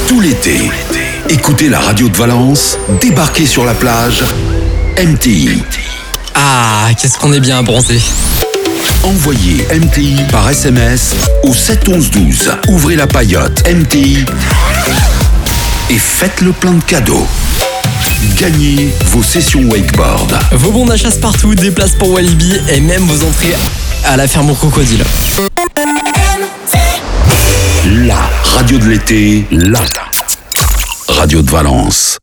Tout l'été, écoutez la radio de Valence débarquer sur la plage MTI. Ah, qu'est-ce qu'on est bien bronzé. Envoyez MTI par SMS au 7 11 12. Ouvrez la paillote MTI et faites le plein de cadeaux. Gagnez vos sessions wakeboard. Vos bons d'achat partout, des places pour Walibi et même vos entrées à la ferme au crocodile. La radio de l'été, la radio de Valence.